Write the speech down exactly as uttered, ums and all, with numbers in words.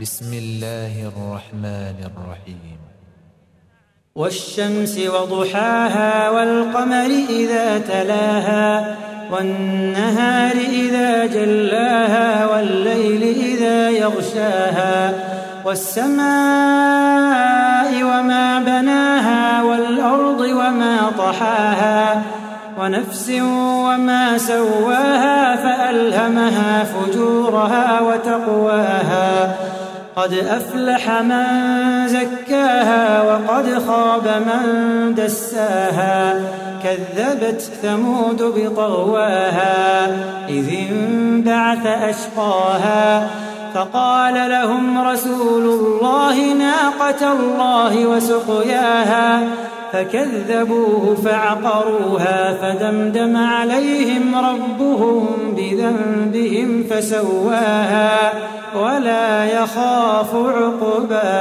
بسم الله الرحمن الرحيم. والشمس وضحاها والقمر إذا تلاها والنهار إذا جلاها والليل إذا يغشاها والسماء وما بناها والأرض وما طحاها ونفس وما سواها فألهمها فجورها وتقواها قد أفلح من زكاها وقد خاب من دساها كذبت ثمود بطغواها إذ انبعث أشقاها فقال لهم رسول الله ناقة الله وسقياها فكذبوه فعقروها فدمدم عليهم ربهم بذنبهم فسواها ولا يخاف عقباها.